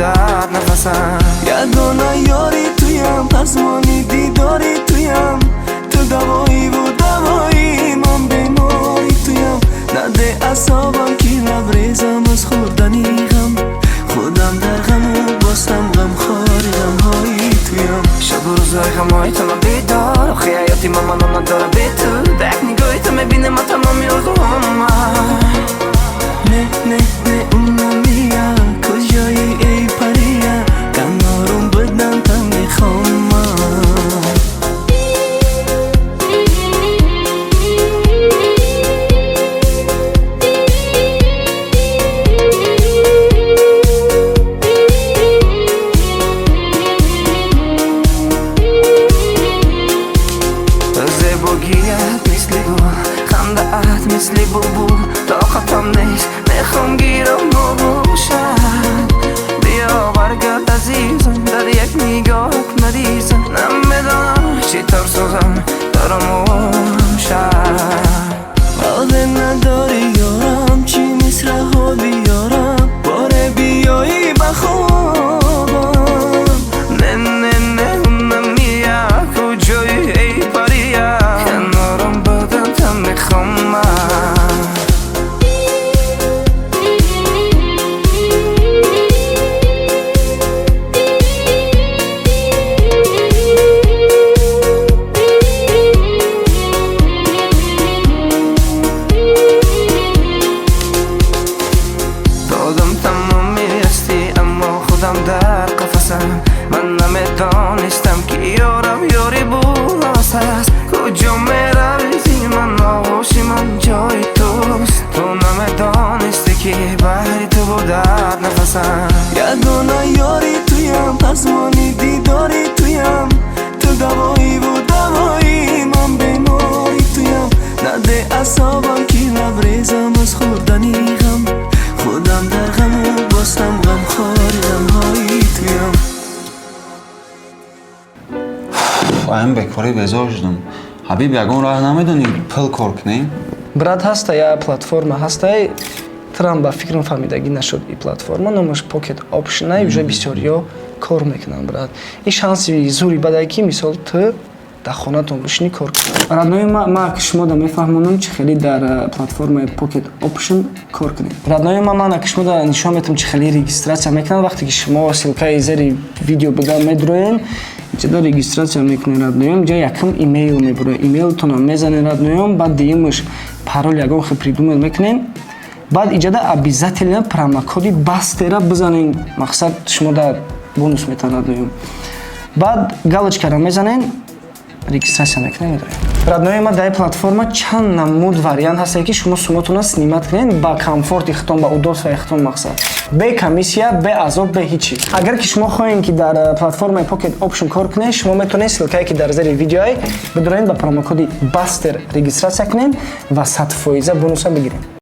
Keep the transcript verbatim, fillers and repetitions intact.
در نفسم یگانه یاری تویم پزمانی دیداری تویم تو دوایی و دوایی من بیماری تویم نده اصابم که لبریزم از خوردنی غم خودم در غم و باسم غم خاری غم هایی تویم شب و روزای غم های تو من بیدار آخی حیاتی من منو نداره بی تو دک نگاهی تو میبینه من تمامی آرزوهام نه نه نه اونم میا کجایی ای پریا کنارم بدن تا میخوام زیباگیت مثل گل خنده‌ات مثل بلبل طاقتم نیست میخوام گیرم نباشد بیا برگرد عزیزم در یک نگاهت مریضم نمیدانم چی طور سوزم دارم شد عاده نداری یارم چی مثل ها بیارم باره بیایی بخوابم نه نه نه اونم میا کجایی ای پریا کنارم بدن تا میخوام در قفسم من نمیدانستم که یارم یاری بود است کجا میروی من آغوشی من جای توست تو نمیدانستی که بحری تو بود در نفسم یگانه یاری تویم پزمانی دیداری تویم تو دوایی و دوایی من بیماری تویم نده اصابم که لبریزم از خوردنی غم خودم در غم و باسم غم خاری غم هایی تویم خواهیم بکاری بزار شدم حبیب یگان راه نمیدونی پل کار کنیم брат ҳаста я платформа ҳастай трам ба фикрам фаҳмидагӣ нашуд и платформа номаш Pocket Option и уже бисёриё кор мекунанд брат и шанси зури бадай ки мисол ту дар хонатон бишинӣ кор кунад раднои ма шумода мефаҳмонам чӣ хеле дар платформаи Pocket Option кор кунем раднои ма мана шумода нишон метавам чӣ хеле регистратсия мекунад вақте ки шумо силкаи зери видео бида медроен ҷада регистратсия мекунед радноём ҷа якам имейл мебурад имейлтонам мезанед радноём баъд диюмаш парол ягон хел придумал мекунем баъд иҷада обязательно промокоди бастера бизанем мақсад шумо дар бонус метавад радноём баъд галочкара мезанед регистрация мекунем раднои ма дар платформа чанд намуд вариант ҳастае ки шумо сумотона снимат кунед ба комфорти хитон ба удовствои хитон мақсад бе комиссия бе азоб бе ҳичи агар ки шумо хоҳем ки дар платформаи Pocket Option кор кунед шумо метавонед силкае ки дар зери видеои бидоред ба промокоди бастер регистрация кунед ва сад фоиза бонуса бигиред